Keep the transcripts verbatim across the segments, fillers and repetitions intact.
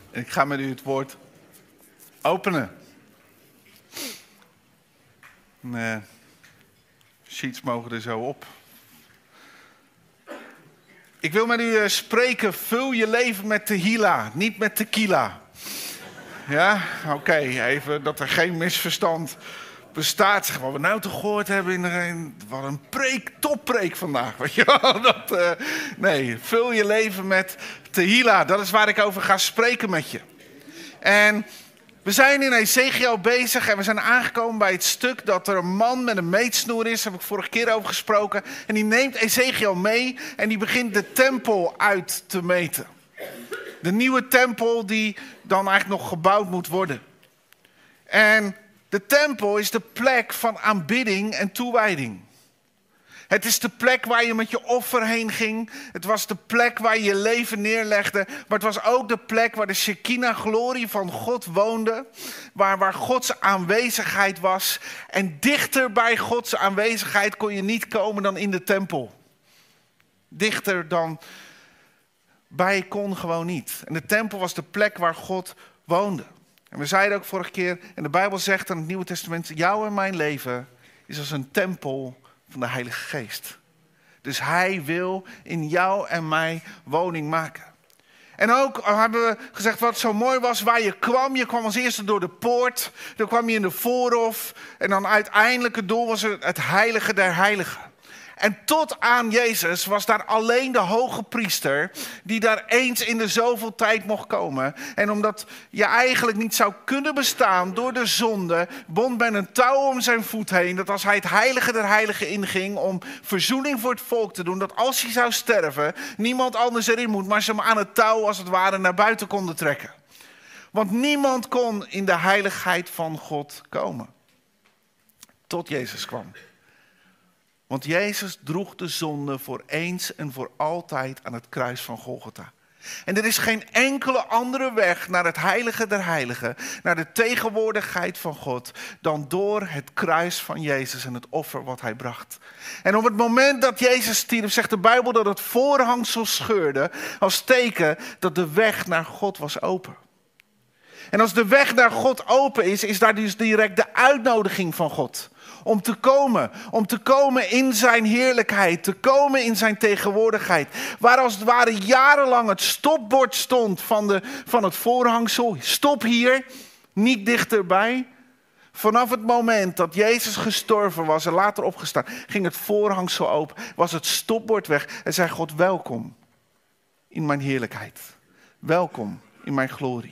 Ik ga met u het woord openen. Uh, sheets mogen er zo op. Ik wil met u uh, spreken, vul je leven met tehila, niet met tequila. Ja, oké, okay, even dat er geen misverstand bestaat. Zeg, wat we nou toch gehoord hebben, in een, wat een preek, toppreek vandaag. Weet je wel? Dat, uh, nee, vul je leven met tehila, dat is waar ik over ga spreken met je. En we zijn in Ezechiel bezig en we zijn aangekomen bij het stuk dat er een man met een meetsnoer is. Daar heb ik vorige keer over gesproken. En die neemt Ezechiel mee en die begint de tempel uit te meten. De nieuwe tempel die dan eigenlijk nog gebouwd moet worden. En de tempel is de plek van aanbidding en toewijding. Het is de plek waar je met je offer heen ging. Het was de plek waar je je leven neerlegde. Maar het was ook de plek waar de Shekinah-glorie van God woonde. Waar, waar Gods aanwezigheid was. En dichter bij Gods aanwezigheid kon je niet komen dan in de tempel. Dichter dan bij kon gewoon niet. En de tempel was de plek waar God woonde. En we zeiden ook vorige keer, en de Bijbel zegt in het Nieuwe Testament, jouw en mijn leven is als een tempel van de Heilige Geest. Dus hij wil in jou en mij woning maken. En ook hebben we gezegd wat zo mooi was, waar je kwam. Je kwam als eerste door de poort, dan kwam je in de voorhof. En dan uiteindelijk het doel was het heilige der heiligen. En tot aan Jezus was daar alleen de hoge priester die daar eens in de zoveel tijd mocht komen. En omdat je eigenlijk niet zou kunnen bestaan door de zonde, bond men een touw om zijn voet heen. Dat als hij het heilige der heiligen inging om verzoening voor het volk te doen, dat als hij zou sterven, niemand anders erin moet, maar ze hem aan het touw als het ware naar buiten konden trekken. Want niemand kon in de heiligheid van God komen. Tot Jezus kwam. Want Jezus droeg de zonde voor eens en voor altijd aan het kruis van Golgotha. En er is geen enkele andere weg naar het heilige der heiligen, naar de tegenwoordigheid van God, dan door het kruis van Jezus en het offer wat hij bracht. En op het moment dat Jezus stierf, zegt de Bijbel dat het voorhangsel scheurde als teken dat de weg naar God was open. En als de weg naar God open is, is daar dus direct de uitnodiging van God. Om te komen, om te komen in zijn heerlijkheid, te komen in zijn tegenwoordigheid. Waar als het ware jarenlang het stopbord stond van, de, van het voorhangsel. Stop hier, niet dichterbij. Vanaf het moment dat Jezus gestorven was en later opgestaan, ging het voorhangsel open. Was het stopbord weg en zei God, welkom in mijn heerlijkheid. Welkom in mijn glorie.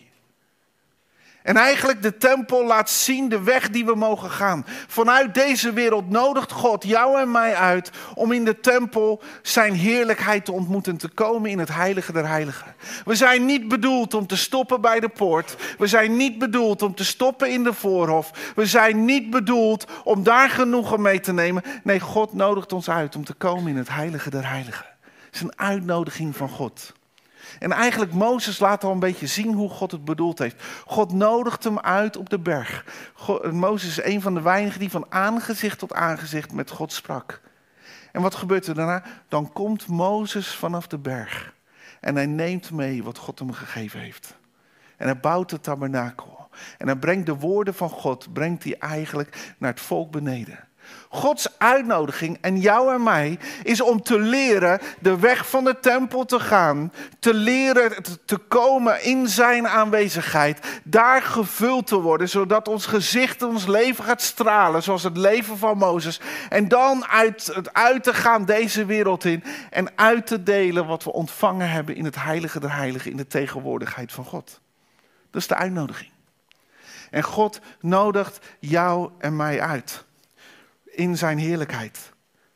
En eigenlijk de tempel laat zien de weg die we mogen gaan. Vanuit deze wereld nodigt God jou en mij uit om in de tempel zijn heerlijkheid te ontmoeten. Te komen in het heilige der heiligen. We zijn niet bedoeld om te stoppen bij de poort. We zijn niet bedoeld om te stoppen in de voorhof. We zijn niet bedoeld om daar genoegen mee te nemen. Nee, God nodigt ons uit om te komen in het heilige der heiligen. Het is een uitnodiging van God. En eigenlijk Mozes laat al een beetje zien hoe God het bedoeld heeft. God nodigt hem uit op de berg. God, Mozes is een van de weinigen die van aangezicht tot aangezicht met God sprak. En wat gebeurt er daarna? Dan komt Mozes vanaf de berg. En hij neemt mee wat God hem gegeven heeft. En hij bouwt het tabernakel. En hij brengt de woorden van God, brengt hij eigenlijk naar het volk beneden. Gods uitnodiging en jou en mij is om te leren de weg van de tempel te gaan. Te leren te komen in zijn aanwezigheid. Daar gevuld te worden zodat ons gezicht, ons leven gaat stralen zoals het leven van Mozes. En dan uit, uit te gaan deze wereld in en uit te delen wat we ontvangen hebben in het heilige der heiligen, in de tegenwoordigheid van God. Dat is de uitnodiging. En God nodigt jou en mij uit. In zijn heerlijkheid.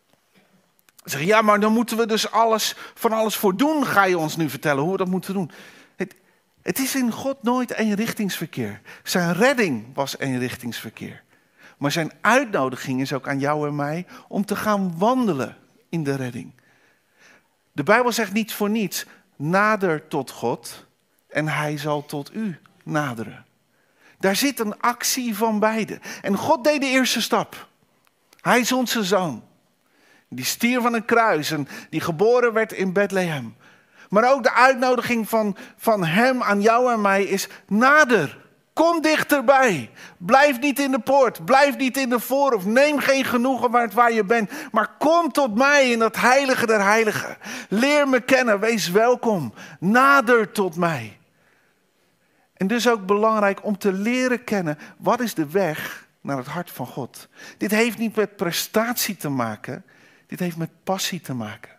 Zeg, ja, maar dan moeten we dus alles, van alles voor doen, ga je ons nu vertellen hoe we dat moeten doen. Het, het is in God nooit eenrichtingsverkeer. Zijn redding was eenrichtingsverkeer. Maar zijn uitnodiging is ook aan jou en mij om te gaan wandelen in de redding. De Bijbel zegt niet voor niets, nader tot God en hij zal tot u naderen. Daar zit een actie van beide. En God deed de eerste stap. Hij is onze zoon. Die stierf aan een kruis en die geboren werd in Bethlehem. Maar ook de uitnodiging van, van hem aan jou en mij is nader. Kom dichterbij. Blijf niet in de poort. Blijf niet in de voorhof. Neem geen genoegen waar, het waar je bent. Maar kom tot mij in dat heilige der heiligen. Leer me kennen. Wees welkom. Nader tot mij. En dus ook belangrijk om te leren kennen. Wat is de weg naar het hart van God? Dit heeft niet met prestatie te maken. Dit heeft met passie te maken.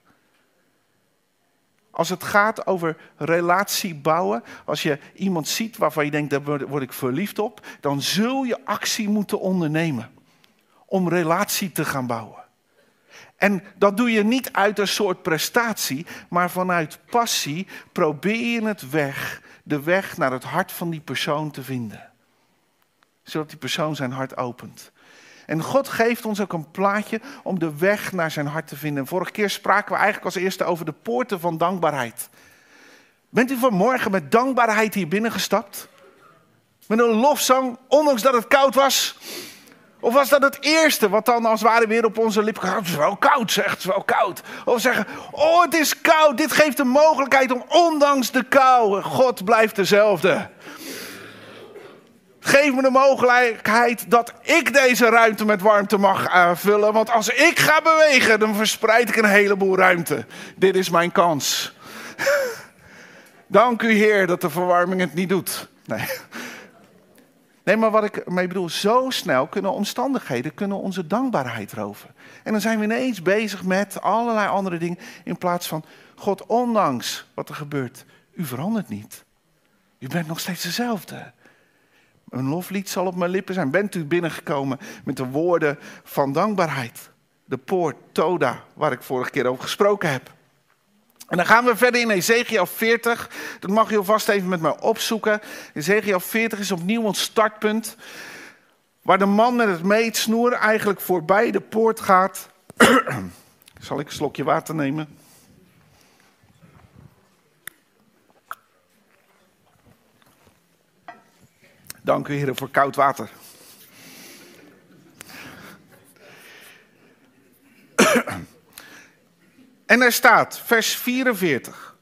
Als het gaat over relatie bouwen, als je iemand ziet waarvan je denkt, daar word ik verliefd op, dan zul je actie moeten ondernemen om relatie te gaan bouwen. En dat doe je niet uit een soort prestatie, maar vanuit passie probeer je het weg, de weg naar het hart van die persoon te vinden. Zodat die persoon zijn hart opent. En God geeft ons ook een plaatje om de weg naar zijn hart te vinden. Vorige keer spraken we eigenlijk als eerste over de poorten van dankbaarheid. Bent u vanmorgen met dankbaarheid hier binnengestapt? Met een lofzang, ondanks dat het koud was? Of was dat het eerste wat dan als het ware weer op onze lippen gaat? Het is wel koud, zegt het is wel koud. Of zeggen, oh het is koud, dit geeft de mogelijkheid om ondanks de kou, God blijft dezelfde. Geef me de mogelijkheid dat ik deze ruimte met warmte mag uh, vullen. Want als ik ga bewegen, dan verspreid ik een heleboel ruimte. Dit is mijn kans. Dank u Heer dat de verwarming het niet doet. Nee. Nee, maar wat ik mee bedoel, zo snel kunnen omstandigheden kunnen onze dankbaarheid roven. En dan zijn we ineens bezig met allerlei andere dingen. In plaats van, God, ondanks wat er gebeurt, u verandert niet. U bent nog steeds dezelfde. Een loflied zal op mijn lippen zijn. Bent u binnengekomen met de woorden van dankbaarheid? De poort, Toda, waar ik vorige keer over gesproken heb. En dan gaan we verder in Ezekiel veertig. Dat mag je alvast even met mij opzoeken. Ezekiel veertig is opnieuw ons startpunt. Waar de man met het meetsnoer eigenlijk voorbij de poort gaat. Zal ik een slokje water nemen? Dank u, heren, voor koud water. En daar staat, vers vierenveertig.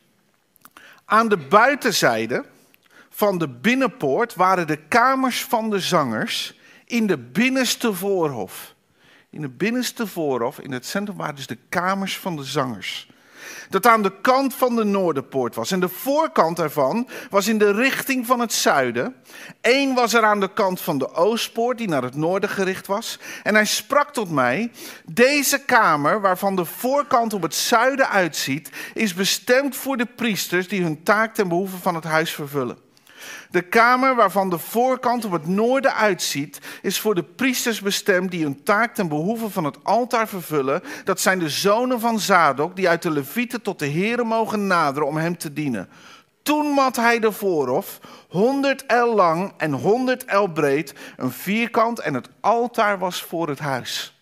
Aan de buitenzijde van de binnenpoort waren de kamers van de zangers in de binnenste voorhof. In de binnenste voorhof, in het centrum, waren dus de kamers van de zangers. Dat aan de kant van de noorderpoort was. En de voorkant ervan was in de richting van het zuiden. Eén was er aan de kant van de oostpoort, die naar het noorden gericht was. En hij sprak tot mij, deze kamer, waarvan de voorkant op het zuiden uitziet, is bestemd voor de priesters die hun taak ten behoeve van het huis vervullen. De kamer waarvan de voorkant op het noorden uitziet, is voor de priesters bestemd die hun taak ten behoeve van het altaar vervullen. Dat zijn de zonen van Zadok, die uit de Levieten tot de Here mogen naderen om hem te dienen. Toen mat hij de voorhof, honderd el lang en honderd el breed, een vierkant en het altaar was voor het huis.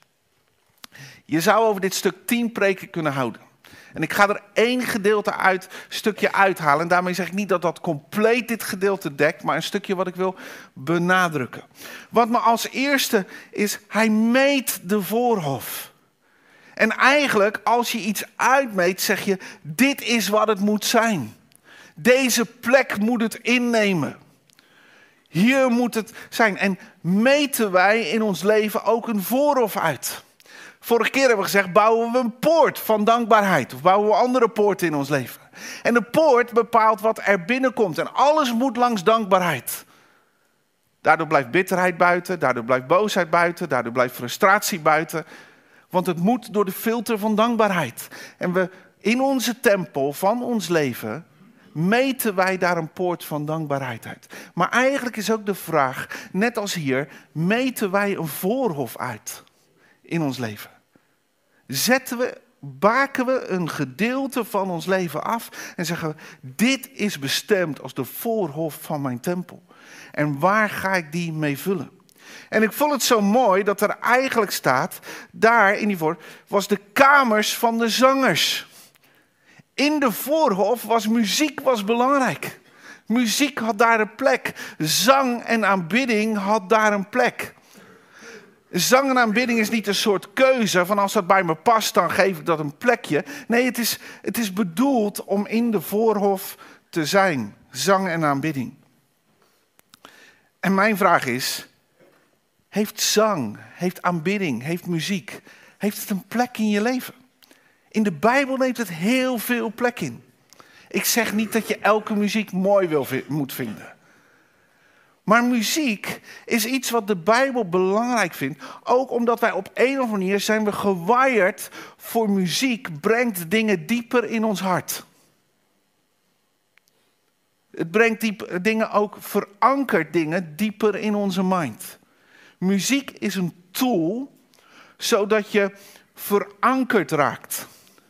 Je zou over dit stuk tien preken kunnen houden. En ik ga er één gedeelte uit, stukje uithalen. En daarmee zeg ik niet dat dat compleet dit gedeelte dekt, maar een stukje wat ik wil benadrukken. Wat me als eerste is, hij meet de voorhof. En eigenlijk, als je iets uitmeet, zeg je, dit is wat het moet zijn. Deze plek moet het innemen. Hier moet het zijn. En meten wij in ons leven ook een voorhof uit. Vorige keer hebben we gezegd, bouwen we een poort van dankbaarheid. Of bouwen we andere poorten in ons leven. En de poort bepaalt wat er binnenkomt. En alles moet langs dankbaarheid. Daardoor blijft bitterheid buiten. Daardoor blijft boosheid buiten. Daardoor blijft frustratie buiten. Want het moet door de filter van dankbaarheid. En we in onze tempel van ons leven meten wij daar een poort van dankbaarheid uit. Maar eigenlijk is ook de vraag, net als hier, meten wij een voorhof uit in ons leven? Zetten we, baken we een gedeelte van ons leven af en zeggen we, dit is bestemd als de voorhof van mijn tempel. En waar ga ik die mee vullen? En ik vond het zo mooi dat er eigenlijk staat, daar in die voorhof, was de kamers van de zangers. In de voorhof was muziek was belangrijk. Muziek had daar een plek. Zang en aanbidding had daar een plek. Zang en aanbidding is niet een soort keuze van als dat bij me past, dan geef ik dat een plekje. Nee, het is, het is bedoeld om in de voorhof te zijn. Zang en aanbidding. En mijn vraag is, heeft zang, heeft aanbidding, heeft muziek, heeft het een plek in je leven? In de Bijbel neemt het heel veel plek in. Ik zeg niet dat je elke muziek mooi wil, moet vinden. Maar muziek is iets wat de Bijbel belangrijk vindt. Ook omdat wij op een of andere manier zijn we gewired voor muziek. Brengt dingen dieper in ons hart. Het brengt diep, dingen ook, verankert dingen dieper in onze mind. Muziek is een tool zodat je verankerd raakt.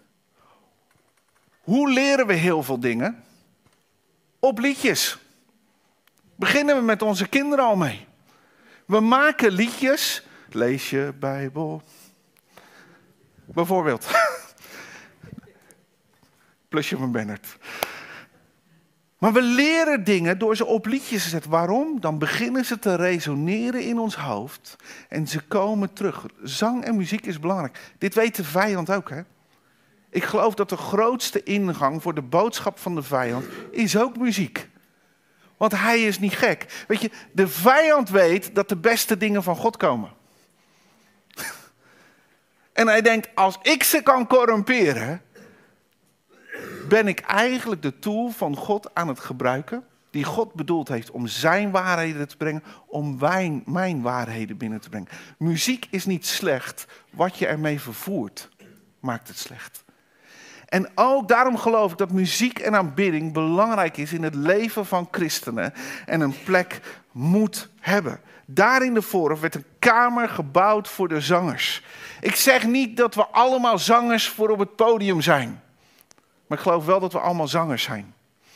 Hoe leren we heel veel dingen? Op liedjes. Beginnen we met onze kinderen al mee. We maken liedjes. Lees je Bijbel. Bijvoorbeeld. Plusje van Bernard. Maar we leren dingen door ze op liedjes te zetten. Waarom? Dan beginnen ze te resoneren in ons hoofd. En ze komen terug. Zang en muziek is belangrijk. Dit weet de vijand ook, hè? Ik geloof dat de grootste ingang voor de boodschap van de vijand is ook muziek. Want hij is niet gek. Weet je, de vijand weet dat de beste dingen van God komen. En hij denkt, als ik ze kan corrumperen, ben ik eigenlijk de tool van God aan het gebruiken, die God bedoeld heeft om zijn waarheden te brengen, om mijn, mijn waarheden binnen te brengen. Muziek is niet slecht, wat je ermee vervoert, maakt het slecht. En ook daarom geloof ik dat muziek en aanbidding belangrijk is in het leven van christenen en een plek moet hebben. Daar in de voorhof werd een kamer gebouwd voor de zangers. Ik zeg niet dat we allemaal zangers voor op het podium zijn. Maar ik geloof wel dat we allemaal zangers zijn.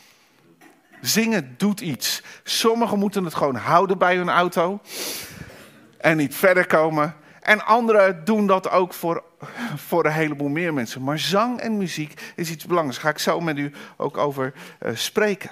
Zingen doet iets. Sommigen moeten het gewoon houden bij hun auto en niet verder komen. En anderen doen dat ook voor, voor een heleboel meer mensen. Maar zang en muziek is iets belangrijks. Daar ga ik zo met u ook over uh, spreken.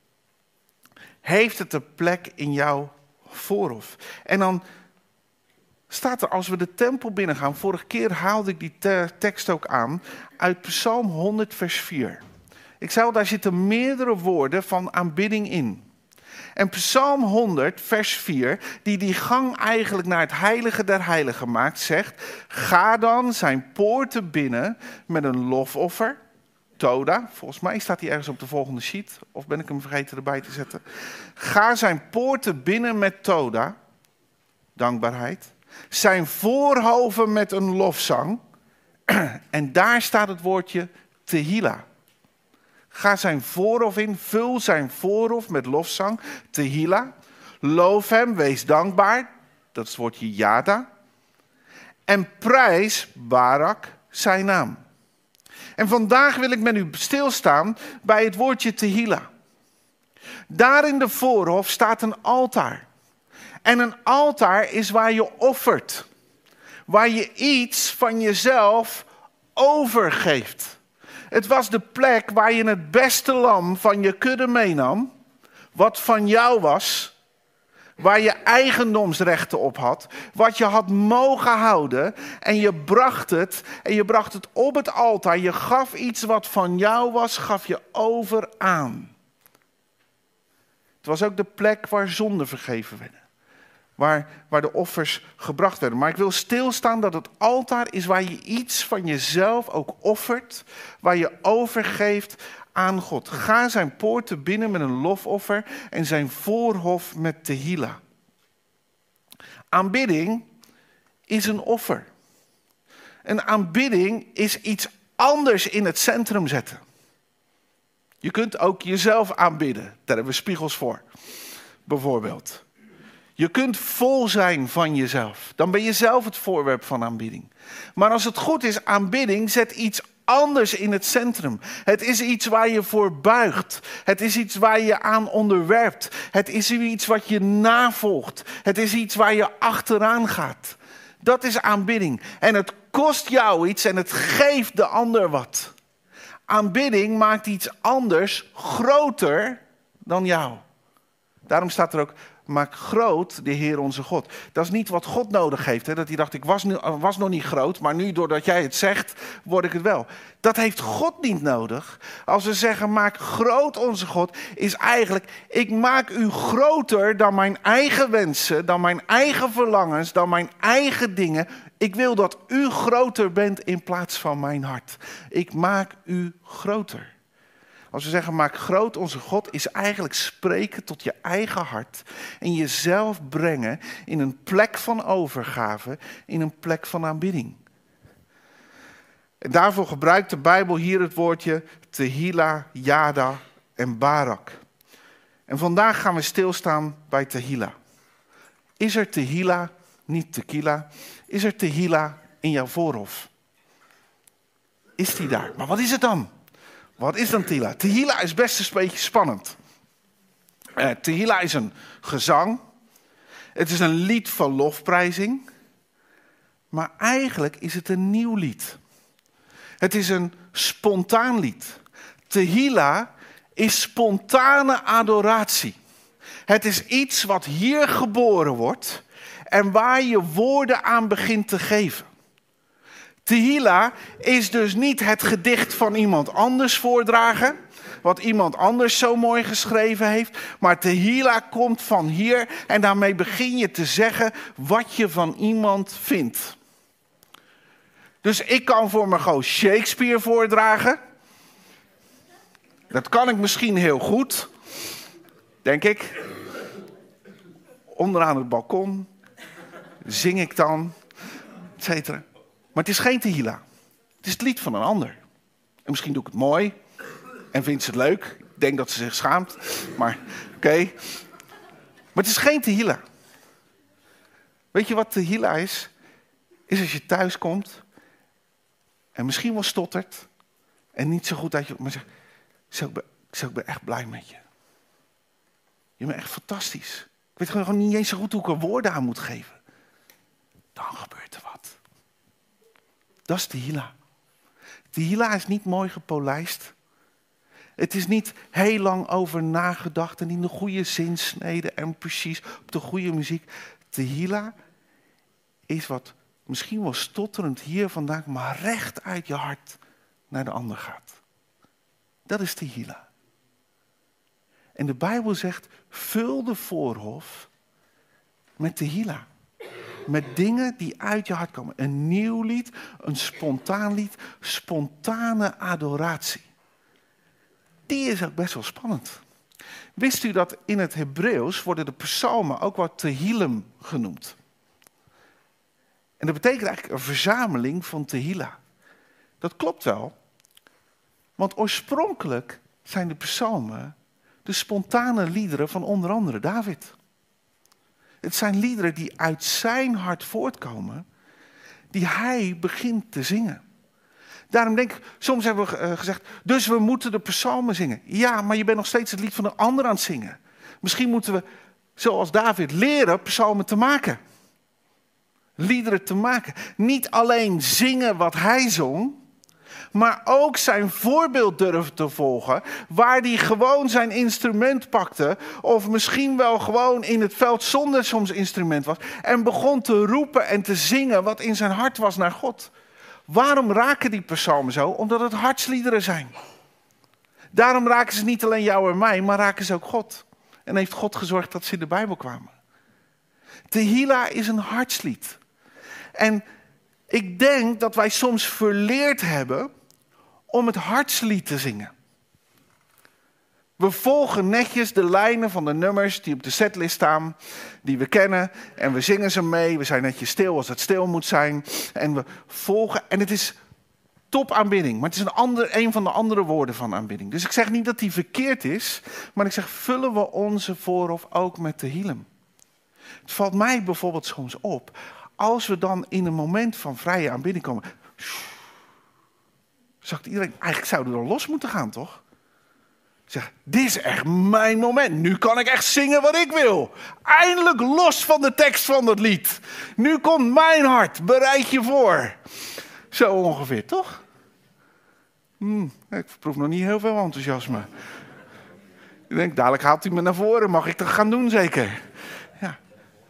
Heeft het een plek in jouw voorhof? En dan staat er, als we de tempel binnengaan. Vorige keer haalde ik die te- tekst ook aan uit Psalm honderd vers vier. Ik zei al, daar zitten meerdere woorden van aanbidding in. En Psalm honderd, vers vier, die die gang eigenlijk naar het heilige der heiligen maakt, zegt: ga dan zijn poorten binnen met een lofoffer, Toda. Volgens mij staat hij ergens op de volgende sheet, of ben ik hem vergeten erbij te zetten. Ga zijn poorten binnen met Toda, dankbaarheid. Zijn voorhoven met een lofzang. En daar staat het woordje Tehila. Ga zijn voorhof in, vul zijn voorhof met lofzang, Tehila. Loof hem, wees dankbaar, dat is het woordje Yada. En prijs, Barak, zijn naam. En vandaag wil ik met u stilstaan bij het woordje Tehila. Daar in de voorhof staat een altaar. En een altaar is waar je offert. Waar je iets van jezelf overgeeft. Het was de plek waar je het beste lam van je kudde meenam, wat van jou was, waar je eigendomsrechten op had, wat je had mogen houden en je bracht het en je bracht het op het altaar. Je gaf iets wat van jou was, gaf je over aan. Het was ook de plek waar zonden vergeven werden. Waar, waar de offers gebracht werden. Maar ik wil stilstaan dat het altaar is waar je iets van jezelf ook offert. Waar je overgeeft aan God. Ga zijn poorten binnen met een lofoffer en zijn voorhof met Tehila. Aanbidding is een offer. Een aanbidding is iets anders in het centrum zetten. Je kunt ook jezelf aanbidden. Daar hebben we spiegels voor. Bijvoorbeeld. Je kunt vol zijn van jezelf. Dan ben je zelf het voorwerp van aanbidding. Maar als het goed is, aanbidding zet iets anders in het centrum. Het is iets waar je voor buigt. Het is iets waar je aan onderwerpt. Het is iets wat je navolgt. Het is iets waar je achteraan gaat. Dat is aanbidding. En het kost jou iets en het geeft de ander wat. Aanbidding maakt iets anders groter dan jou. Daarom staat er ook: maak groot de Heer onze God. Dat is niet wat God nodig heeft. Hè? Dat hij dacht, ik was, nu, was nog niet groot, maar nu doordat jij het zegt, word ik het wel. Dat heeft God niet nodig. Als we zeggen, maak groot onze God, is eigenlijk, ik maak u groter dan mijn eigen wensen, dan mijn eigen verlangens, dan mijn eigen dingen. Ik wil dat u groter bent in plaats van mijn hart. Ik maak u groter. Als we zeggen, maak groot onze God, is eigenlijk spreken tot je eigen hart. En jezelf brengen in een plek van overgave, in een plek van aanbidding. En daarvoor gebruikt de Bijbel hier het woordje Tehila, Yada en Barak. En vandaag gaan we stilstaan bij Tehila. Is er Tehila, niet tequila, is er Tehila in jouw voorhof? Is die daar? Maar wat is het dan? Wat is dan Tehila? Tehila is best een beetje spannend. Uh, Tehila is een gezang. Het is een lied van lofprijzing. Maar eigenlijk is het een nieuw lied. Het is een spontaan lied. Tehila is spontane adoratie. Het is iets wat hier geboren wordt en waar je woorden aan begint te geven. Tehila is dus niet het gedicht van iemand anders voordragen, wat iemand anders zo mooi geschreven heeft. Maar Tehila komt van hier en daarmee begin je te zeggen wat je van iemand vindt. Dus ik kan voor mijn goos Shakespeare voordragen. Dat kan ik misschien heel goed, denk ik. Onderaan het balkon zing ik dan, et cetera. Maar het is geen Tehila. Het is het lied van een ander. En misschien doe ik het mooi. En vindt ze het leuk. Ik denk dat ze zich schaamt. Maar oké. Okay. Maar het is geen Tehila. Weet je wat Tehila is? Is als je thuis komt. En misschien wel stottert. En niet zo goed uit je... Maar zegt, zo, ik ben, zo, ik ben echt blij met je. Je bent echt fantastisch. Ik weet gewoon niet eens zo goed hoe ik er woorden aan moet geven. Dan gebeurt er wat. Dat is Tehila. Tehila is niet mooi gepolijst. Het is niet heel lang over nagedacht en in de goede zinsnede en precies op de goede muziek. Tehila is wat misschien wel stotterend hier vandaan, maar recht uit je hart naar de ander gaat. Dat is Tehila. En de Bijbel zegt, vul de voorhof met Tehila. Met dingen die uit je hart komen. Een nieuw lied, een spontaan lied, spontane adoratie. Die is ook best wel spannend. Wist u dat in het Hebreeuws worden de psalmen ook wel Tehillim genoemd? En dat betekent eigenlijk een verzameling van Tehila. Dat klopt wel. Want oorspronkelijk zijn de psalmen de spontane liederen van onder andere David. Het zijn liederen die uit zijn hart voortkomen, die hij begint te zingen. Daarom denk ik, soms hebben we gezegd, dus we moeten de psalmen zingen. Ja, maar je bent nog steeds het lied van een ander aan het zingen. Misschien moeten we, zoals David, leren psalmen te maken. Liederen te maken. Niet alleen zingen wat hij zong, maar ook zijn voorbeeld durven te volgen, waar hij gewoon zijn instrument pakte, of misschien wel gewoon in het veld zonder soms instrument was, en begon te roepen en te zingen wat in zijn hart was naar God. Waarom raken die psalmen zo? Omdat het hartsliederen zijn. Daarom raken ze niet alleen jou en mij, maar raken ze ook God. En heeft God gezorgd dat ze in de Bijbel kwamen. Tehila is een hartslied. En ik denk dat wij soms verleerd hebben om het hartslied te zingen. We volgen netjes de lijnen van de nummers die op de setlist staan, die we kennen. En we zingen ze mee. We zijn netjes stil als het stil moet zijn. En we volgen. En het is top aanbidding. Maar het is een, ander, een van de andere woorden van aanbidding. Dus ik zeg niet dat die verkeerd is. Maar ik zeg, vullen we onze voorhof ook met Tehillim. Het valt mij bijvoorbeeld soms op. Als we dan in een moment van vrije aanbidding komen. Zegt iedereen, eigenlijk zouden we dan los moeten gaan, toch? Zeg, dit is echt mijn moment. Nu kan ik echt zingen wat ik wil. Eindelijk los van de tekst van dat lied. Nu komt mijn hart. Bereid je voor. Zo ongeveer, toch? Hmm, ik proef nog niet heel veel enthousiasme. Ik denk, dadelijk haalt hij me naar voren. Mag ik dat gaan doen, zeker?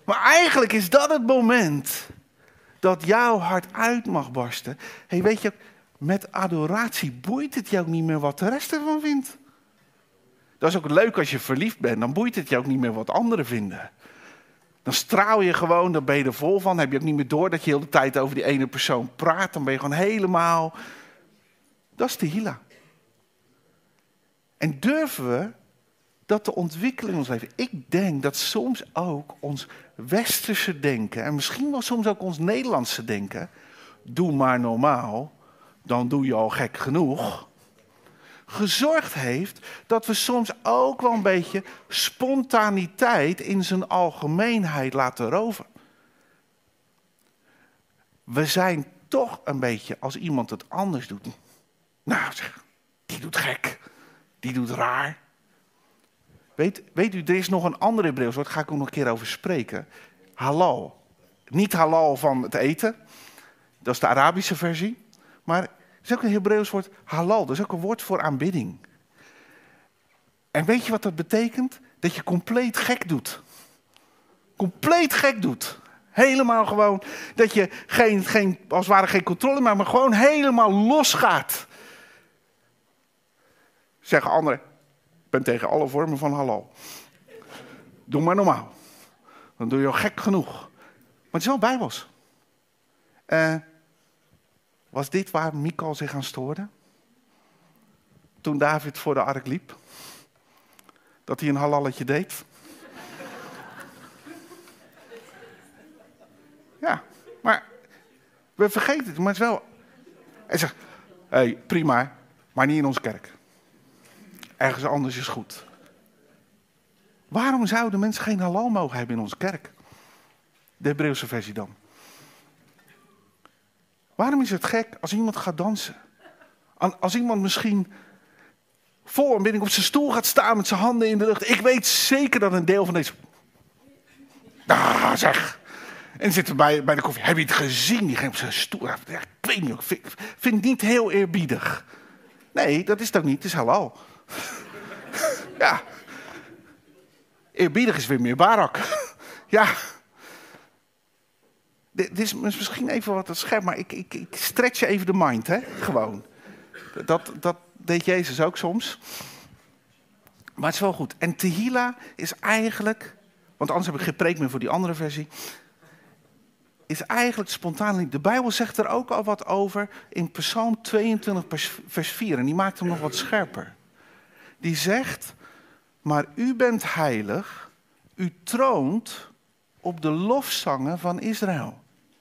Maar eigenlijk is dat het moment dat jouw hart uit mag barsten. Hey, weet je, met adoratie boeit het jou ook niet meer wat de rest ervan vindt. Dat is ook leuk als je verliefd bent. Dan boeit het je ook niet meer wat anderen vinden. Dan straal je gewoon, dan ben je er vol van. Dan heb je ook niet meer door dat je heel de tijd over die ene persoon praat. Dan ben je gewoon helemaal... Dat is tehillah. En durven we dat te ontwikkelen in ons leven? Ik denk dat soms ook ons westerse denken, en misschien wel soms ook ons Nederlandse denken, doe maar normaal, dan doe je al gek genoeg, gezorgd heeft dat we soms ook wel een beetje spontaniteit in zijn algemeenheid laten roven. We zijn toch een beetje, als iemand het anders doet, nou zeg, die doet gek, die doet raar. Weet, weet u, er is nog een ander Hebreeuws woord, daar ga ik ook nog een keer over spreken. Halal. Niet halal van het eten, dat is de Arabische versie. Maar er is ook een Hebreeuws woord halal, dat is ook een woord voor aanbidding. En weet je wat dat betekent? Dat je compleet gek doet. Compleet gek doet. Helemaal gewoon, dat je geen, geen, als het ware geen controle maakt, maar gewoon helemaal losgaat. Zeggen anderen, ik ben tegen alle vormen van halal. Doe maar normaal. Dan doe je al gek genoeg. Maar het is wel bijbels. Uh, was dit waar Michal zich aan stoorde? Toen David voor de ark liep? Dat hij een halalletje deed? Ja, maar we vergeten het. Maar het is wel... Hij zegt, hey, prima, maar niet in onze kerk. Ergens anders is goed. Waarom zouden mensen geen halal mogen hebben in onze kerk? De Hebreeuwse versie dan. Waarom is het gek als iemand gaat dansen? Als iemand misschien vol aanbidding op zijn stoel gaat staan met zijn handen in de lucht. Ik weet zeker dat een deel van deze... Ah, zeg. En zitten bij, bij de koffie. Heb je het gezien? Die ging op zijn stoel. Ja, ik weet niet. Ik vind, vind het niet heel eerbiedig. Nee, dat is het ook niet. Het is halal. Ja. Eerbiedig is weer meer barak. Ja. Dit is misschien even wat scherp, maar ik, ik, ik stretch even de mind, hè? Gewoon. Dat, dat deed Jezus ook soms. Maar het is wel goed. En tehillah is eigenlijk, want anders heb ik geen preek meer voor die andere versie, is eigenlijk spontaan. De Bijbel zegt er ook al wat over in Psalm tweeëntwintig vers vier. En die maakt hem nog wat scherper. Die zegt, maar u bent heilig, u troont op de lofzangen van Israël.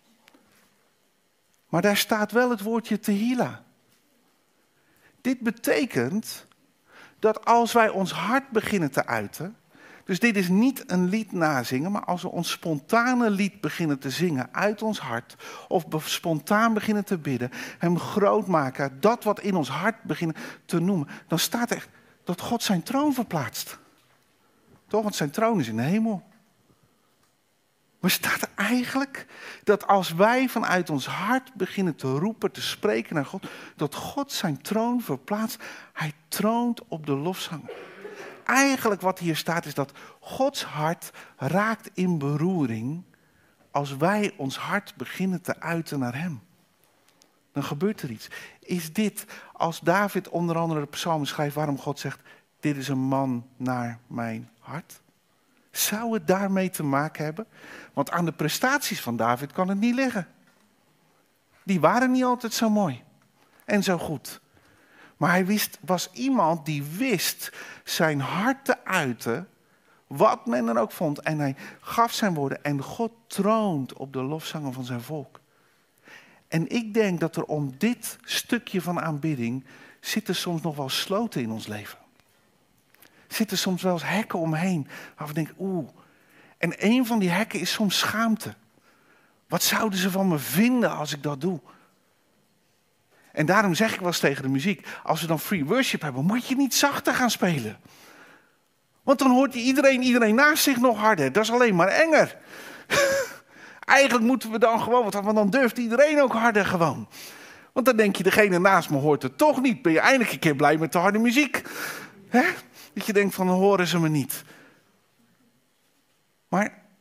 Maar daar staat wel het woordje tehillah. Dit betekent dat als wij ons hart beginnen te uiten, dus dit is niet een lied nazingen, maar als we ons spontane lied beginnen te zingen uit ons hart, of spontaan beginnen te bidden, hem groot maken, dat wat in ons hart beginnen te noemen, dan staat er dat God zijn troon verplaatst. Toch, want zijn troon is in de hemel. Maar staat er eigenlijk dat als wij vanuit ons hart beginnen te roepen, te spreken naar God, dat God zijn troon verplaatst, hij troont op de lofzang. Eigenlijk wat hier staat is dat Gods hart raakt in beroering als wij ons hart beginnen te uiten naar hem. Dan gebeurt er iets. Is dit, als David onder andere de psalmen schrijft waarom God zegt, dit is een man naar mijn hart? Zou het daarmee te maken hebben? Want aan de prestaties van David kan het niet liggen. Die waren niet altijd zo mooi en zo goed. Maar hij wist, was iemand die wist zijn hart te uiten, wat men er ook vond. En hij gaf zijn woorden en God troont op de lofzangen van zijn volk. En ik denk dat er om dit stukje van aanbidding zitten soms nog wel sloten in ons leven. Zitten soms wel eens hekken omheen. Waar we denken, oeh. En een van die hekken is soms schaamte. Wat zouden ze van me vinden als ik dat doe? En daarom zeg ik wel eens tegen de muziek, als we dan free worship hebben, moet je niet zachter gaan spelen. Want dan hoort iedereen, iedereen naast zich nog harder. Dat is alleen maar enger. Eigenlijk moeten we dan gewoon, want dan durft iedereen ook harder gewoon. Want dan denk je, degene naast me hoort het toch niet. Ben je eindelijk een keer blij met de harde muziek. Hè? Dat je denkt van, dan horen ze me niet. Maar ik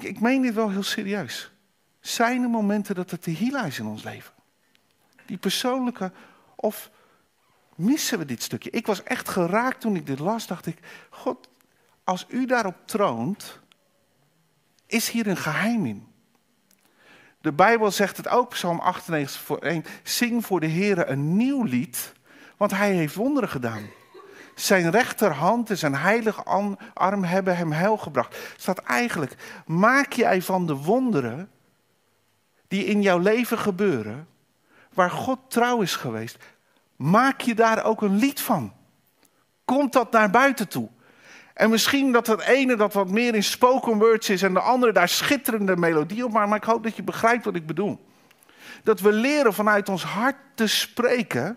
ik meen dit wel heel serieus. Zijn er momenten dat het Tehillah is in ons leven? Die persoonlijke, of missen we dit stukje? Ik was echt geraakt toen ik dit las, dacht ik, God, als u daarop troont, is hier een geheim in. De Bijbel zegt het ook, Psalm achtennegentig voor één, zing voor de Heere een nieuw lied, want hij heeft wonderen gedaan. Zijn rechterhand en zijn heilige arm hebben hem heil gebracht. Staat eigenlijk, maak jij van de wonderen die in jouw leven gebeuren, waar God trouw is geweest, maak je daar ook een lied van. Komt dat naar buiten toe? En misschien dat het ene dat wat meer in spoken words is en de andere daar schitterende melodie op, maar, maar ik hoop dat je begrijpt wat ik bedoel. Dat we leren vanuit ons hart te spreken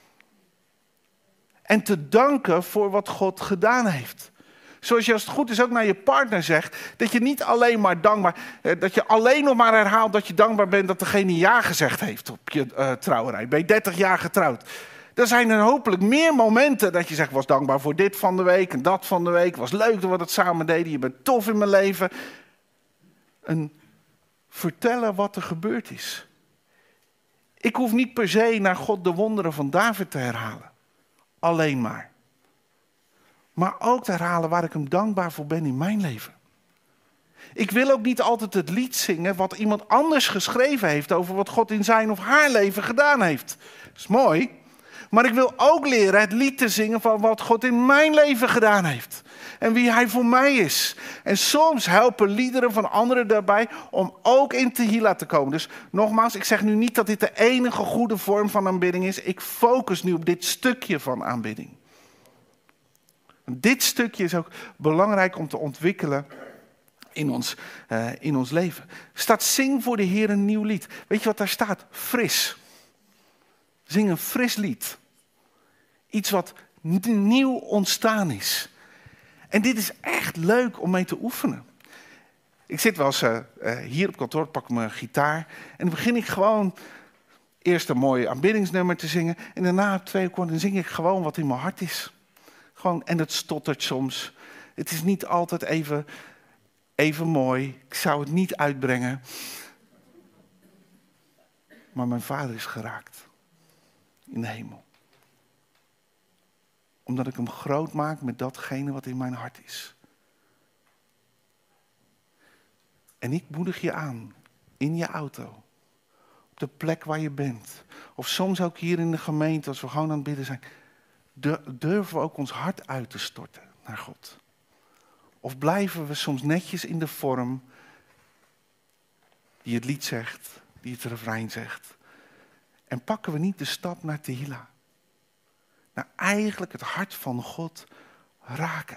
en te danken voor wat God gedaan heeft. Zoals je als het goed is ook naar je partner zegt, dat je niet alleen maar dankbaar, dat je alleen nog maar herhaalt dat je dankbaar bent dat degene ja gezegd heeft op je uh, trouwerij. Ben je dertig jaar getrouwd? Er zijn er hopelijk meer momenten dat je zegt, was dankbaar voor dit van de week en dat van de week. Was leuk dat we dat samen deden, je bent tof in mijn leven. En vertellen wat er gebeurd is. Ik hoef niet per se naar God de wonderen van David te herhalen. Alleen maar. Maar ook te herhalen waar ik hem dankbaar voor ben in mijn leven. Ik wil ook niet altijd het lied zingen wat iemand anders geschreven heeft over wat God in zijn of haar leven gedaan heeft. Dat is mooi. Maar ik wil ook leren het lied te zingen van wat God in mijn leven gedaan heeft. En wie hij voor mij is. En soms helpen liederen van anderen daarbij om ook in Tehillah te komen. Dus nogmaals, ik zeg nu niet dat dit de enige goede vorm van aanbidding is. Ik focus nu op dit stukje van aanbidding. Dit stukje is ook belangrijk om te ontwikkelen in ons, uh, in ons leven. Er staat, zing voor de Heer een nieuw lied. Weet je wat daar staat? Fris. Zing een fris lied. Iets wat nieuw ontstaan is. En dit is echt leuk om mee te oefenen. Ik zit wel eens uh, uh, hier op kantoor, pak mijn gitaar. En dan begin ik gewoon eerst een mooi aanbiddingsnummer te zingen. En daarna op twee akkoorden zing ik gewoon wat in mijn hart is. Gewoon, en het stottert soms. Het is niet altijd even, even mooi. Ik zou het niet uitbrengen. Maar mijn vader is geraakt. In de hemel. Omdat ik hem groot maak met datgene wat in mijn hart is. En ik moedig je aan. In je auto. Op de plek waar je bent. Of soms ook hier in de gemeente als we gewoon aan het bidden zijn. Durven we ook ons hart uit te storten naar God? Of blijven we soms netjes in de vorm die het lied zegt, die het refrein zegt? En pakken we niet de stap naar Tehillah? Naar eigenlijk het hart van God raken.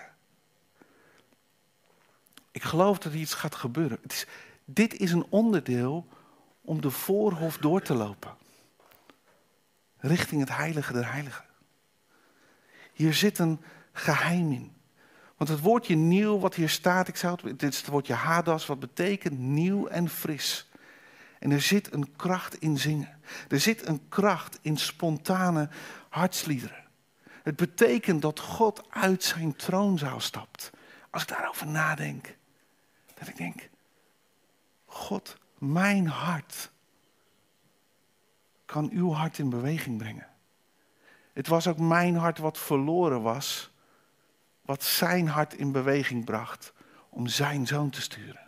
Ik geloof dat er iets gaat gebeuren. Het is, dit is een onderdeel om de voorhof door te lopen. Richting het heilige der heiligen. Hier zit een geheim in. Want het woordje nieuw wat hier staat, ik zou het, dit is het woordje hadas, wat betekent nieuw en fris. En er zit een kracht in zingen. Er zit een kracht in spontane hartsliederen. Het betekent dat God uit zijn troonzaal stapt. Als ik daarover nadenk, dat ik denk, God, mijn hart kan uw hart in beweging brengen. Het was ook mijn hart wat verloren was, wat zijn hart in beweging bracht om zijn zoon te sturen.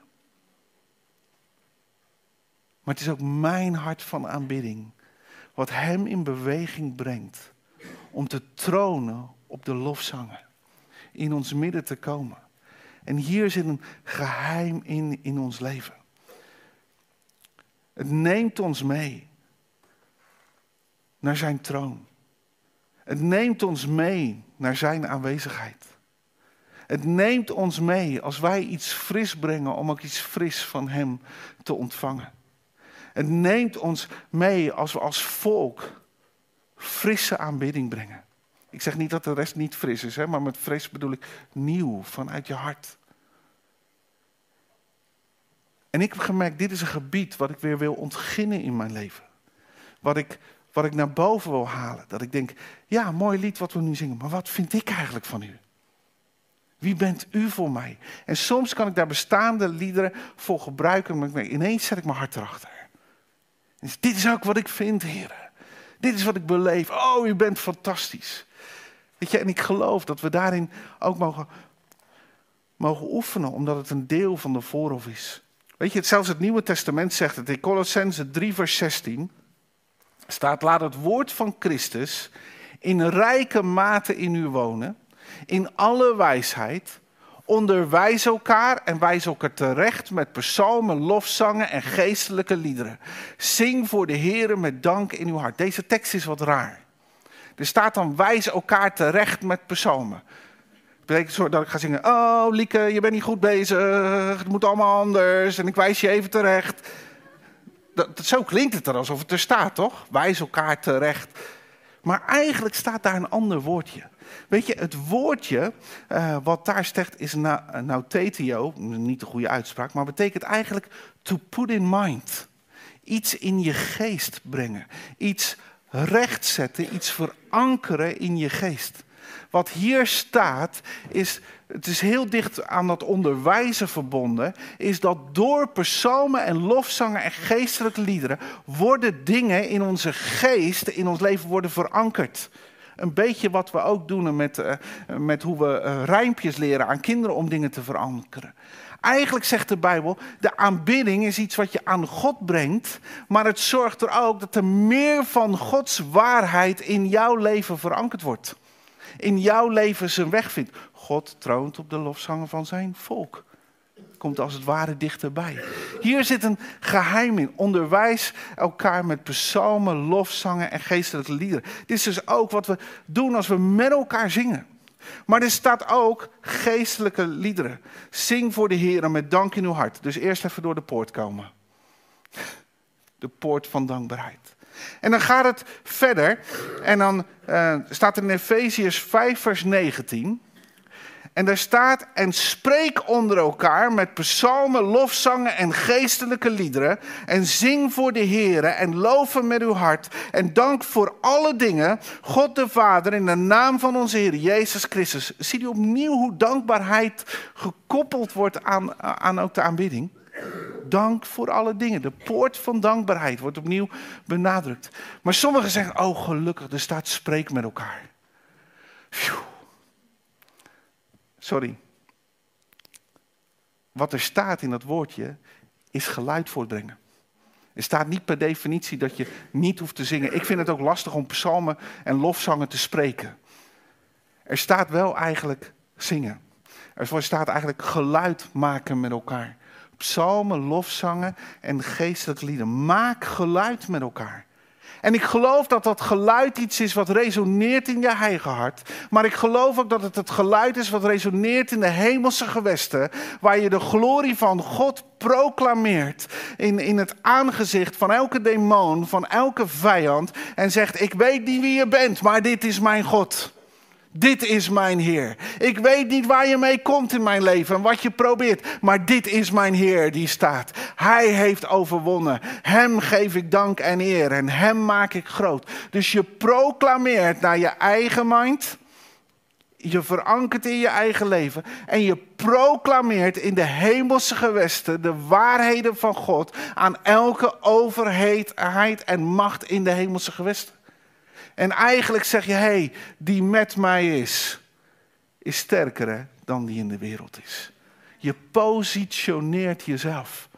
Maar het is ook mijn hart van aanbidding, wat hem in beweging brengt om te tronen op de lofzangen, in ons midden te komen. En hier zit een geheim in, in ons leven. Het neemt ons mee naar zijn troon. Het neemt ons mee naar zijn aanwezigheid. Het neemt ons mee als wij iets fris brengen om ook iets fris van hem te ontvangen. Het neemt ons mee als we als volk frisse aanbidding brengen. Ik zeg niet dat de rest niet fris is, hè, maar met fris bedoel ik nieuw, vanuit je hart. En ik heb gemerkt, dit is een gebied wat ik weer wil ontginnen in mijn leven. Wat ik, wat ik naar boven wil halen. Dat ik denk, ja, mooi lied wat we nu zingen, maar wat vind ik eigenlijk van u? Wie bent u voor mij? En soms kan ik daar bestaande liederen voor gebruiken, maar ineens zet ik mijn hart erachter. Dus dit is ook wat ik vind, Heer. Dit is wat ik beleef. Oh, u bent fantastisch. Weet je, en ik geloof dat we daarin ook mogen, mogen oefenen, omdat het een deel van de voorhof is. Weet je, zelfs het Nieuwe Testament zegt het. In Colossenzen drie vers zestien staat: laat het woord van Christus in rijke mate in u wonen, in alle wijsheid. Onderwijs elkaar en wijs elkaar terecht met psalmen, lofzangen en geestelijke liederen. Zing voor de Heere met dank in uw hart. Deze tekst is wat raar. Er staat dan: wijs elkaar terecht met psalmen. Dat betekent zo dat ik ga zingen: oh Lieke, je bent niet goed bezig, het moet allemaal anders en ik wijs je even terecht. Dat, dat, zo klinkt het er alsof het er staat, toch? Wijs elkaar terecht. Maar eigenlijk staat daar een ander woordje. Weet je, het woordje uh, wat daar zegt is na, nautetio, niet de goede uitspraak, maar betekent eigenlijk to put in mind. Iets in je geest brengen, iets rechtzetten, iets verankeren in je geest. Wat hier staat is, het is heel dicht aan dat onderwijzen verbonden, is dat door psalmen en lofzangen en geestelijke liederen worden dingen in onze geest, in ons leven worden verankerd. Een beetje wat we ook doen met, uh, met hoe we uh, rijmpjes leren aan kinderen om dingen te verankeren. Eigenlijk zegt de Bijbel, de aanbidding is iets wat je aan God brengt, maar het zorgt er ook dat er meer van Gods waarheid in jouw leven verankerd wordt. In jouw leven zijn weg vindt. God troont op de lofzangen van zijn volk. Komt als het ware dichterbij. Hier zit een geheim in. Onderwijs elkaar met psalmen, lofzangen en geestelijke liederen. Dit is dus ook wat we doen als we met elkaar zingen. Maar er staat ook geestelijke liederen. Zing voor de Heer met dank in uw hart. Dus eerst even door de poort komen. De poort van dankbaarheid. En dan gaat het verder. En dan uh, staat er in Efeziërs vijf vers negentien... En daar staat: en spreek onder elkaar met psalmen, lofzangen en geestelijke liederen. En zing voor de Heere en loof hem met uw hart. En dank voor alle dingen God de Vader in de naam van onze Heer Jezus Christus. Zie je opnieuw hoe dankbaarheid gekoppeld wordt aan, aan ook de aanbidding? Dank voor alle dingen. De poort van dankbaarheid wordt opnieuw benadrukt. Maar sommigen zeggen: oh gelukkig, er staat spreek met elkaar. Phew. Sorry. Wat er staat in dat woordje is geluid voortbrengen. Er staat niet per definitie dat je niet hoeft te zingen. Ik vind het ook lastig om psalmen en lofzangen te spreken. Er staat wel eigenlijk zingen. Er staat eigenlijk geluid maken met elkaar. Psalmen, lofzangen en geestelijke lieden. Maak geluid met elkaar. En ik geloof dat dat geluid iets is wat resoneert in je eigen hart. Maar ik geloof ook dat het het geluid is wat resoneert in de hemelse gewesten. Waar je de glorie van God proclameert in, in het aangezicht van elke demon, van elke vijand. En zegt: ik weet niet wie je bent, maar dit is mijn God. Dit is mijn Heer. Ik weet niet waar je mee komt in mijn leven en wat je probeert. Maar dit is mijn Heer die staat. Hij heeft overwonnen. Hem geef ik dank en eer en hem maak ik groot. Dus je proclameert naar je eigen mind. Je verankert in je eigen leven. En je proclameert in de hemelse gewesten de waarheden van God aan elke overheid en macht in de hemelse gewesten. En eigenlijk zeg je: hé, hey, die met mij is, is sterker hè, dan die in de wereld is. Je positioneert jezelf.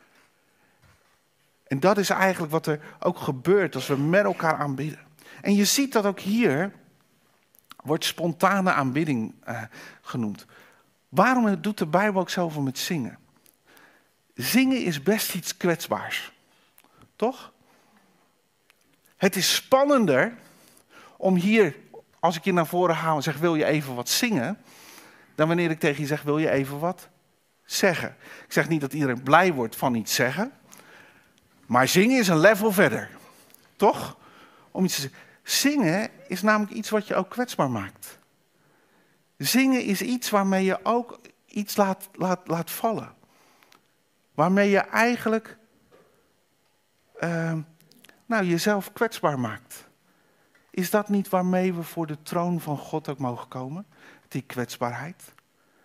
En dat is eigenlijk wat er ook gebeurt als we met elkaar aanbidden. En je ziet dat ook hier wordt spontane aanbidding uh, genoemd. Waarom doet de Bijbel ook zoveel met zingen? Zingen is best iets kwetsbaars. Toch? Het is spannender om hier, als ik je naar voren haal en zeg: wil je even wat zingen? Dan wanneer ik tegen je zeg: wil je even wat zeggen? Ik zeg niet dat iedereen blij wordt van iets zeggen. Maar zingen is een level verder. Toch? Om iets te zeggen. Zingen is namelijk iets wat je ook kwetsbaar maakt. Zingen is iets waarmee je ook iets laat, laat, laat vallen. Waarmee je eigenlijk uh, nou, jezelf kwetsbaar maakt. Is dat niet waarmee we voor de troon van God ook mogen komen? Die kwetsbaarheid.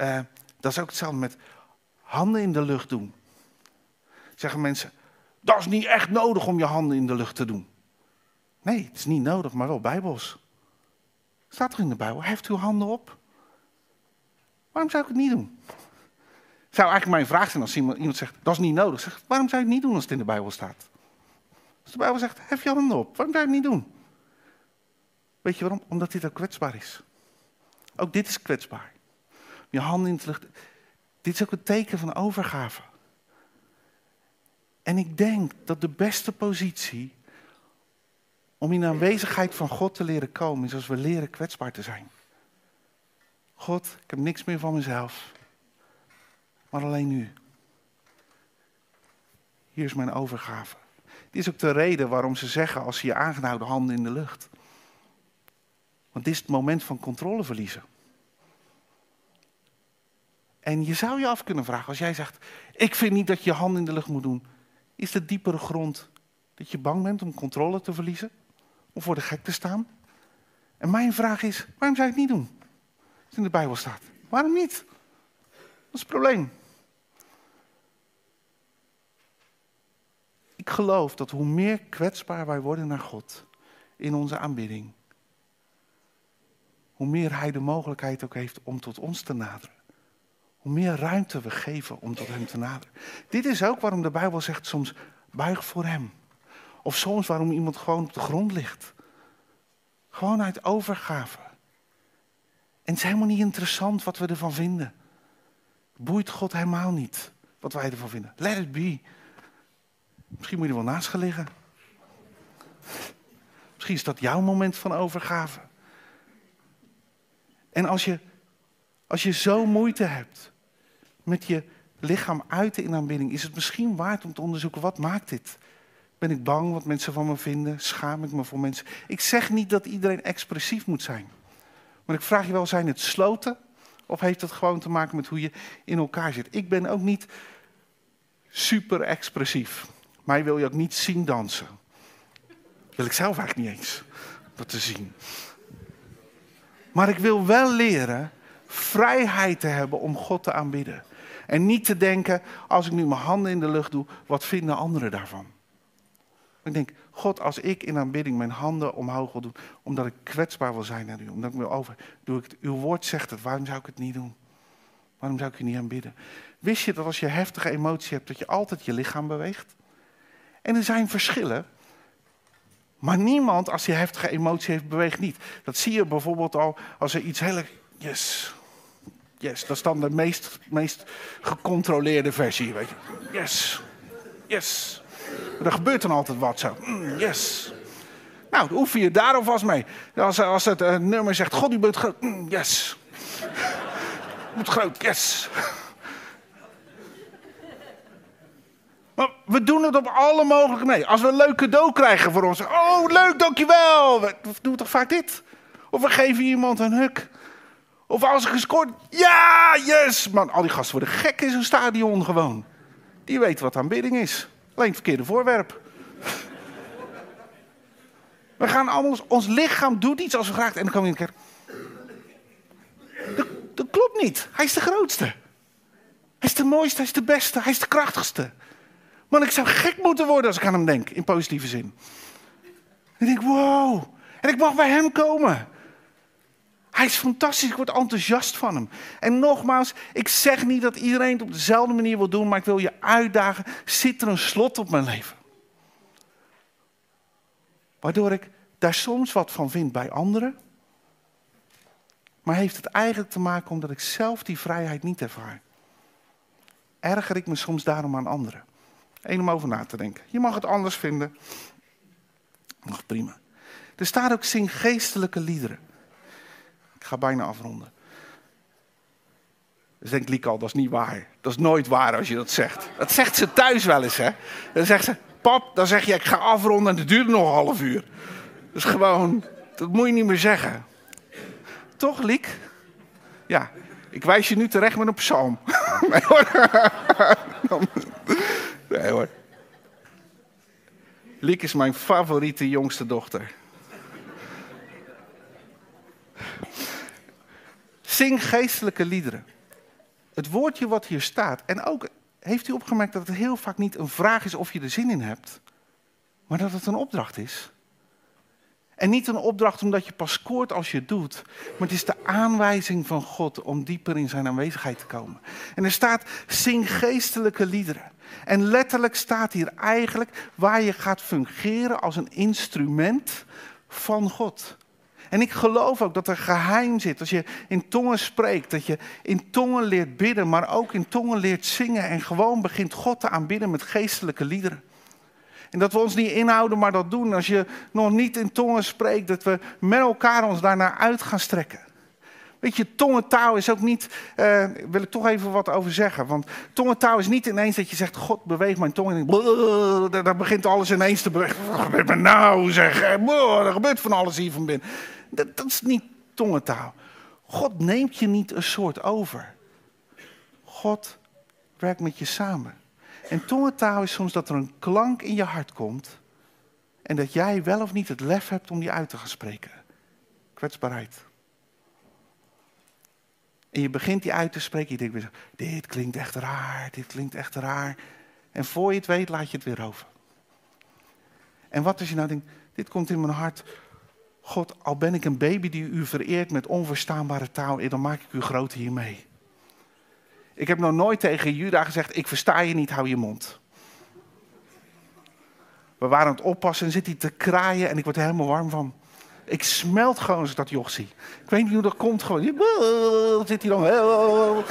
Uh, dat is ook hetzelfde met handen in de lucht doen. Zeggen mensen, dat is niet echt nodig om je handen in de lucht te doen. Nee, het is niet nodig, maar wel bijbels. Staat er in de Bijbel, heft uw handen op. Waarom zou ik het niet doen? Zou eigenlijk mijn vraag zijn als iemand, iemand zegt, dat is niet nodig. Zeg, waarom zou je het niet doen als het in de Bijbel staat? Als de Bijbel zegt, hef je handen op. Waarom zou je het niet doen? Weet je waarom? Omdat dit ook kwetsbaar is. Ook dit is kwetsbaar. Je handen in de lucht. Dit is ook een teken van overgave. En ik denk dat de beste positie om in de aanwezigheid van God te leren komen is als we leren kwetsbaar te zijn. God, ik heb niks meer van mezelf. Maar alleen u. Hier is mijn overgave. Dit is ook de reden waarom ze zeggen als ze je aangehouden handen in de lucht. Want dit is het moment van controle verliezen. En je zou je af kunnen vragen, als jij zegt, ik vind niet dat je je handen in de lucht moet doen. Is de diepere grond dat je bang bent om controle te verliezen? Om voor de gek te staan? En mijn vraag is, waarom zou je het niet doen? Als het in de Bijbel staat. Waarom niet? Dat is het probleem. Ik geloof dat hoe meer kwetsbaar wij worden naar God in onze aanbidding, hoe meer Hij de mogelijkheid ook heeft om tot ons te naderen. Hoe meer ruimte we geven om tot Hem te naderen. Dit is ook waarom de Bijbel zegt soms, buig voor Hem. Of soms waarom iemand gewoon op de grond ligt. Gewoon uit overgave. En het is helemaal niet interessant wat we ervan vinden. Boeit God helemaal niet wat wij ervan vinden. Let it be. Misschien moet je er wel naast gaan liggen. Misschien is dat jouw moment van overgave. En als je, als je zo moeite hebt met je lichaam uiten in aanbidding, is het misschien waard om te onderzoeken, wat maakt dit? Ben ik bang wat mensen van me vinden? Schaam ik me voor mensen? Ik zeg niet dat iedereen expressief moet zijn. Maar ik vraag je wel, zijn het sloten? Of heeft het gewoon te maken met hoe je in elkaar zit? Ik ben ook niet super expressief. Mij wil je ook niet zien dansen. Dat wil ik zelf eigenlijk niet eens. Dat te zien. Maar ik wil wel leren vrijheid te hebben om God te aanbidden. En niet te denken, als ik nu mijn handen in de lucht doe, wat vinden anderen daarvan? Ik denk, God, als ik in aanbidding mijn handen omhoog wil doen, omdat ik kwetsbaar wil zijn naar u, omdat ik me over, doe ik het. Uw woord zegt het, waarom zou ik het niet doen? Waarom zou ik u niet aanbidden? Wist je dat als je heftige emotie hebt, dat je altijd je lichaam beweegt? En er zijn verschillen. Maar niemand, als hij heftige emotie heeft, beweegt niet. Dat zie je bijvoorbeeld al als er iets heel... Yes. Yes, dat is dan de meest, meest gecontroleerde versie, weet je. Yes. Yes. Er gebeurt dan altijd wat zo. Mm, yes. Nou, dan oefen je daar alvast mee. Als, als het uh, nummer zegt, God, u bent groot. Mm, yes. U bent groot, yes. Maar we doen het op alle mogelijke mee. Als we een leuk cadeau krijgen voor ons. Oh, leuk, dankjewel. We doen toch vaak dit? Of we geven iemand een huk. Of als er gescoord. Ja, yes. Man, al die gasten worden gek in zo'n stadion gewoon. Die weten wat aanbidding is. Alleen het verkeerde voorwerp. We gaan allemaal... Ons lichaam doet iets als we graag... En dan komen we in de kerk. Dat, dat klopt niet. Hij is de grootste. Hij is de mooiste, hij is de beste, hij is de krachtigste. Man, ik zou gek moeten worden als ik aan hem denk, in positieve zin. En ik denk, wow. En ik mag bij hem komen. Hij is fantastisch, ik word enthousiast van hem. En nogmaals, ik zeg niet dat iedereen het op dezelfde manier wil doen, maar ik wil je uitdagen, zit er een slot op mijn leven? Waardoor ik daar soms wat van vind bij anderen. Maar heeft het eigenlijk te maken omdat ik zelf die vrijheid niet ervaar. Erger ik me soms daarom aan anderen. Eén om over na te denken. Je mag het anders vinden. Mag prima. Er staat ook zing geestelijke liederen. Ik ga bijna afronden. Dus denkt Lieke al, dat is niet waar. Dat is nooit waar als je dat zegt. Dat zegt ze thuis wel eens, hè. Dan zegt ze, pap, dan zeg je, ik ga afronden en het duurt nog een half uur. Dus gewoon, dat moet je niet meer zeggen. Toch, Liek? Ja, ik wijs je nu terecht met een psalm. Nee hoor. Nee hoor. Liek is mijn favoriete jongste dochter. Zing geestelijke liederen. het woordje wat hier staat, en ook heeft u opgemerkt dat het heel vaak niet een vraag is of je er zin in hebt, maar dat het een opdracht is. En niet een opdracht omdat je pas scoort als je het doet, maar het is de aanwijzing van God om dieper in zijn aanwezigheid te komen. En er staat, zing geestelijke liederen. En letterlijk staat hier eigenlijk waar je gaat fungeren als een instrument van God. En ik geloof ook dat er geheim zit. Als je in tongen spreekt, dat je in tongen leert bidden, maar ook in tongen leert zingen en gewoon begint God te aanbidden met geestelijke liederen. En dat we ons niet inhouden, maar dat doen. Als je nog niet in tongen spreekt, dat we met elkaar ons daarnaar uit gaan strekken. Weet je, tongentaal is ook niet, uh, wil ik toch even wat over zeggen. Want tongentaal is niet ineens dat je zegt, God beweegt mijn tong. En brrr, daar begint alles ineens te bewegen. Wat gebeurt me nou, zeg. Er gebeurt van alles hier van binnen. Dat, dat is niet tongentaal. God neemt je niet een soort over. God werkt met je samen. En tongentaal is soms dat er een klank in je hart komt. En dat jij wel of niet het lef hebt om die uit te gaan spreken. Kwetsbaarheid. En je begint die uit te spreken. Je denkt weer, dit klinkt echt raar, dit klinkt echt raar. En voor je het weet, laat je het weer over. En wat als je nou denkt, dit komt in mijn hart. God, al ben ik een baby die u vereert met onverstaanbare taal, dan maak ik u groot hiermee. Ik heb nog nooit tegen Juda gezegd, ik versta je niet, hou je mond. We waren aan het oppassen en zit hij te kraaien en ik word er helemaal warm van. Ik smelt gewoon als ik dat joch zie. Ik weet niet hoe dat komt. Gewoon. Zit hij dan.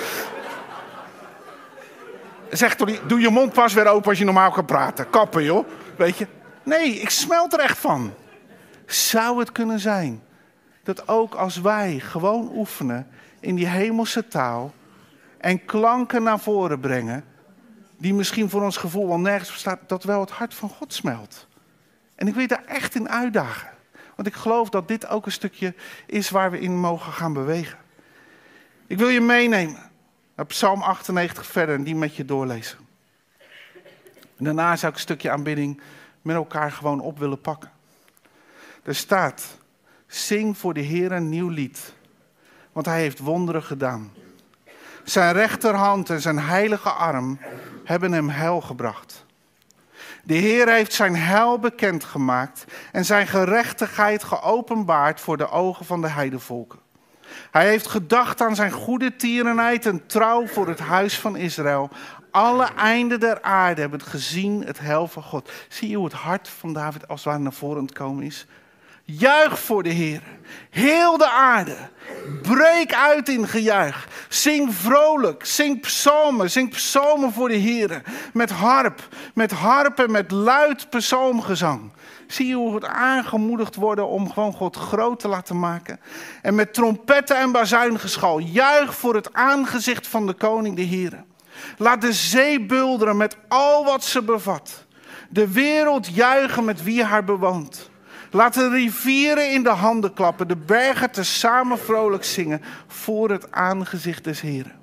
Zeg toch niet, doe je mond pas weer open als je normaal kan praten. Kappen joh. Weet je. Nee, ik smelt er echt van. Zou het kunnen zijn dat ook als wij gewoon oefenen in die hemelse taal en klanken naar voren brengen, die misschien voor ons gevoel wel nergens bestaat, dat wel het hart van God smelt. En ik wil je daar echt in uitdagen. Want ik geloof dat dit ook een stukje is waar we in mogen gaan bewegen. Ik wil je meenemen naar Psalm achtennegentig verder en die met je doorlezen. En daarna zou ik een stukje aanbidding met elkaar gewoon op willen pakken. Er staat, zing voor de Heer een nieuw lied, want hij heeft wonderen gedaan. Zijn rechterhand en zijn heilige arm hebben hem heil gebracht. De Heer heeft zijn heil bekendgemaakt en zijn gerechtigheid geopenbaard voor de ogen van de heidevolken. Hij heeft gedacht aan zijn goede tierenheid en trouw voor het huis van Israël. Alle einden der aarde hebben gezien het heil van God. Zie je hoe het hart van David als het ware naar voren komen is? Juich voor de Heer, heel de aarde. Breek uit in gejuich. Zing vrolijk, zing psalmen, zing psalmen voor de Heer. Met harp, met harp en met luid psalmgezang. Zie je hoe het aangemoedigd worden om gewoon God groot te laten maken. En met trompetten en bazuingeschal. Juich voor het aangezicht van de koning de Heer. Laat de zee bulderen met al wat ze bevat. De wereld juichen met wie haar bewoont. Laat de rivieren in de handen klappen, de bergen tezamen vrolijk zingen voor het aangezicht des Heren.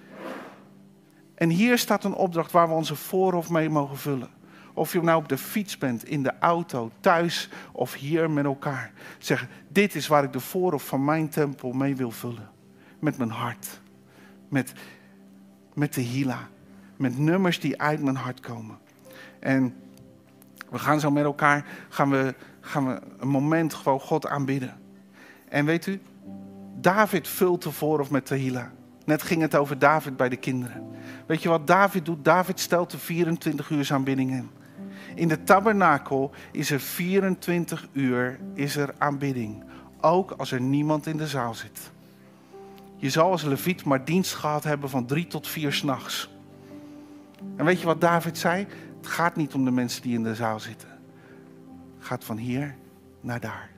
En hier staat een opdracht waar we onze voorhoofd mee mogen vullen. Of je nou op de fiets bent, in de auto, thuis of hier met elkaar. Zeg, dit is waar ik de voorhoofd van mijn tempel mee wil vullen. Met mijn hart. Met, met de hila. Met nummers die uit mijn hart komen. En we gaan zo met elkaar, gaan we... gaan we een moment gewoon God aanbidden. En weet u, David vult de voorhoofd met Tehila. Net ging het over David bij de kinderen. Weet je wat David doet? David stelt de vierentwintig uur aanbidding in. In de tabernakel is er vierentwintig uur is er aanbidding. Ook als er niemand in de zaal zit. Je zal als leviet maar dienst gehad hebben van drie tot vier 's nachts. En weet je wat David zei? Het gaat niet om de mensen die in de zaal zitten. Gaat van hier naar daar.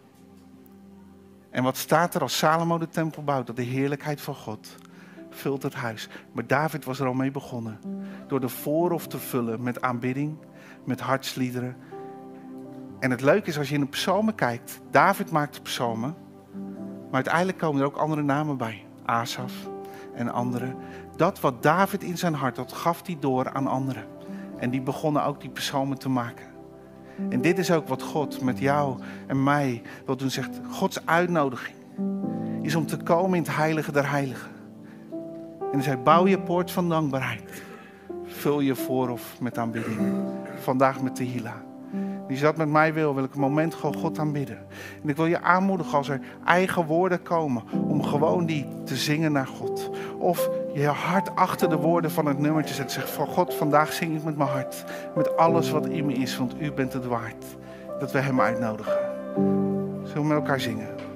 En wat staat er als Salomo de tempel bouwt? Dat de heerlijkheid van God vult het huis. Maar David was er al mee begonnen. Door de voorhof te vullen met aanbidding, met hartsliederen. En het leuke is als je in de psalmen kijkt. David maakte psalmen. Maar uiteindelijk komen er ook andere namen bij. Asaf en anderen. Dat wat David in zijn hart had, gaf hij door aan anderen. En die begonnen ook die psalmen te maken. En dit is ook wat God met jou en mij wil doen. Zegt, Gods uitnodiging is om te komen in het heilige der heiligen. En hij zei, bouw je poort van dankbaarheid. Vul je voorhof met aanbidding. Vandaag met Tehillah. Die zat met mij wil, wil ik een moment gewoon God aanbidden. En ik wil je aanmoedigen als er eigen woorden komen, om gewoon die te zingen naar God. Of je hart achter de woorden van het nummertje zet. Zeg van God, vandaag zing ik met mijn hart. Met alles wat in me is, want u bent het waard. Dat we hem uitnodigen. Zullen we met elkaar zingen?